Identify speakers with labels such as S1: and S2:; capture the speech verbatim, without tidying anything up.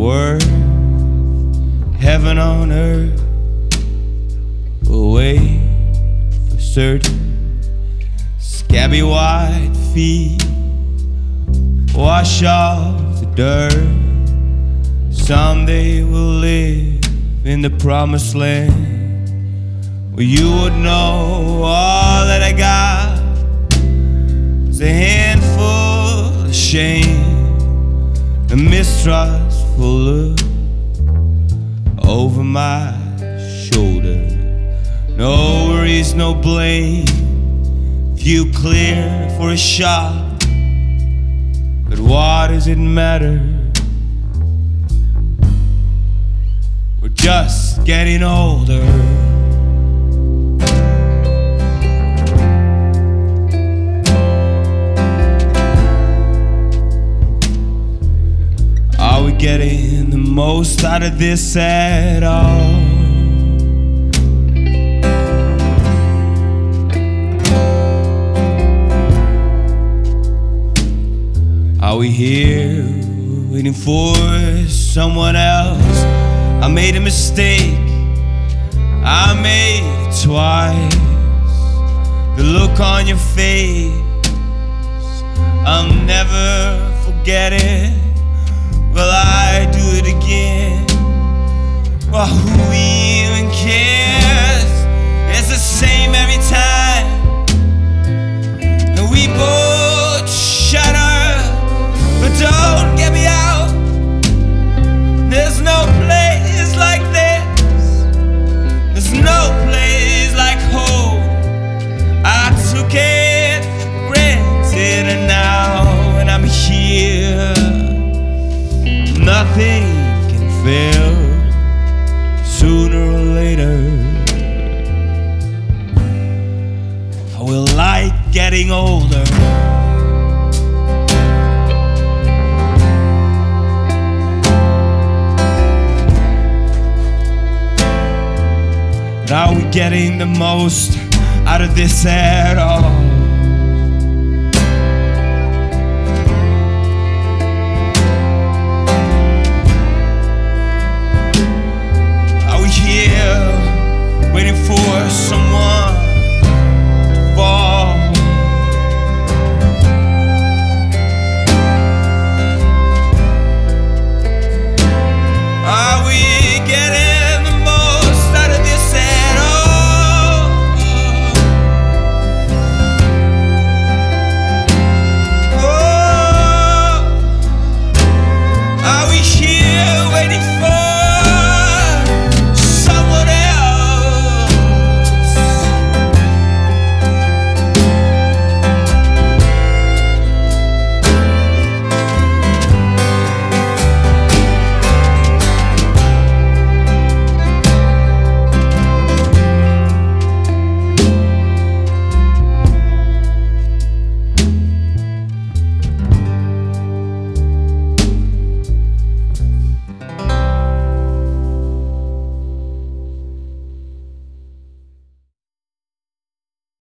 S1: worth heaven on earth will wait for certain. Scabby white feet wash off the dirt. Someday we'll live in the promised land, where you would know all that I got is a handful of shame, a mistrustful look over my shoulder. No worries, no blame, view clear for a shot. But what does it matter? We're just getting older. Are we getting the most out of this at all? Are we here waiting for someone else? I made a mistake, I made it twice. The look on your face, I'll never forget it. Will I do it again? Well, who even cares? It's the same every time, and we both shut up. But don't get me out. There's no place like this. There's no place like home. I took it for granted, and now when I'm here, nothing can fail. Sooner or later, I will like getting older. Are we getting the most out of this at all?